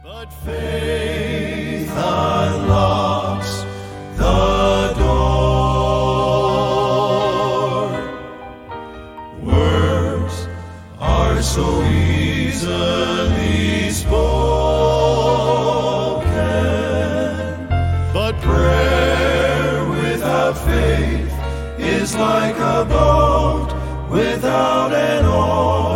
But faith unlocks the door. Words are so easily spoken, but prayer without faith is like a boat without an oar.